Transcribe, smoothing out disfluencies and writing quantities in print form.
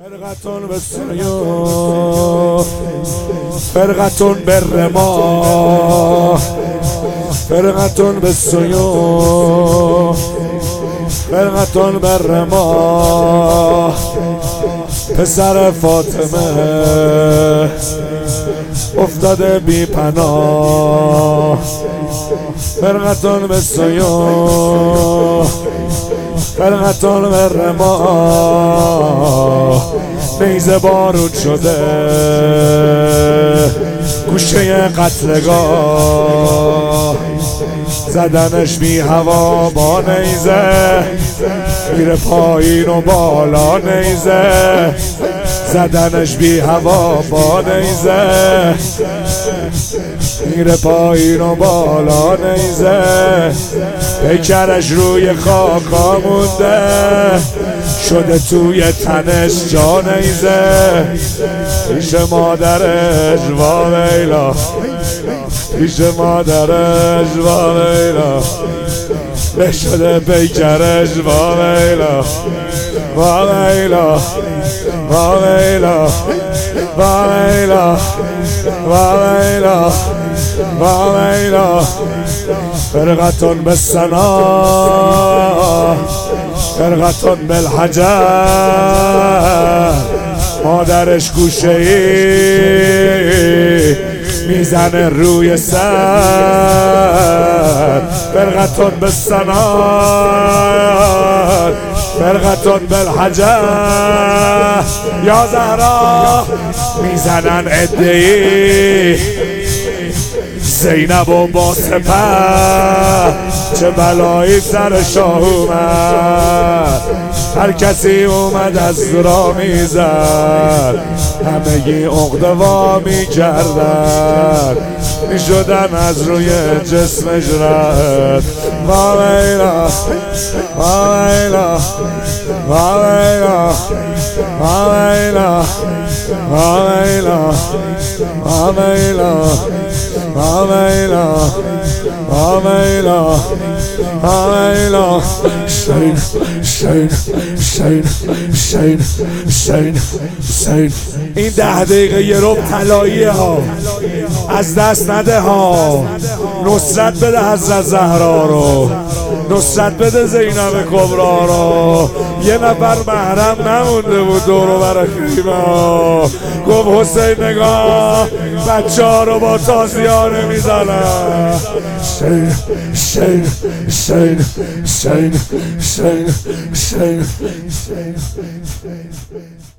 فرقتون به سیو فرقتون به رما فرقتون به سیو فرقتون به رما پسر فاطمه افتاده بی پناه فرقتون به سیو فرقتون به رما نیزه بارود شده گوشه قتلگاه زدنش بی هوا با نیزه میره پایین و بالا نیزه زدنش بی هوا با نیزه میره پایین و بالا نیزه پیکرش روی خاکا مونده شده توی تنش جا نیزه پیش مادرش وا ویلا پیش مادرش وا ویلا بشده پیکرش وا ویلا وا ویلا وا ویلا وا ویلا وا ویلا وا ویلا فرقتون بالسنا فرقتون بالحجر مادرش گوشه ای میزنه روی سر فرقتون بالسنا فرقتون بالحجر یا زهرا میزنن عده‌ای زینب و با سپر چه بلایی سر شاه اومد هر کسی اومد از را میزد همگی عقده وا میکردن میشدن از روی جسمش رد وا ویلا وا ویلا وا ویلا وا ویلا وا ویلا وا ویلا وا ویلا وا ویلا وا ویلا شین شین شین شین شین شین این 10 دقیقه یه ربع طلاییه ها از دست نده ها نصرت بده حضرت زهرا رو نصرت بده زینب کبرا رو یه نفر محرم نمونده بود دور و بر خیمه گفت حسین نگاه بچه ها رو با تازیانه میزنن شین شین شین شین شین شین شین